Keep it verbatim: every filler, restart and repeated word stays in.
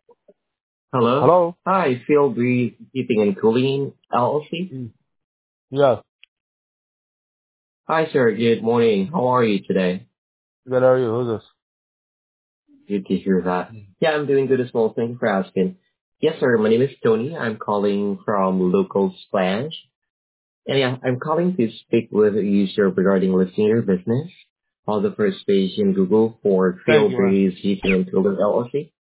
Hello. Hello? Hi, Phil Breeze Heating and Cooling L L C. Mm. Yes. Hi, sir. Good morning. How are you today? Good, how are you? Who's this? Good to hear that. Yeah, I'm doing good as well. Thank you for asking. Yes, sir. My name is Tony. I'm calling from Local Splash. And yeah, I'm calling to speak with a user regarding listing your business on the first page in Google for Thank Phil you, man. Breeze Heating and Cooling L L C.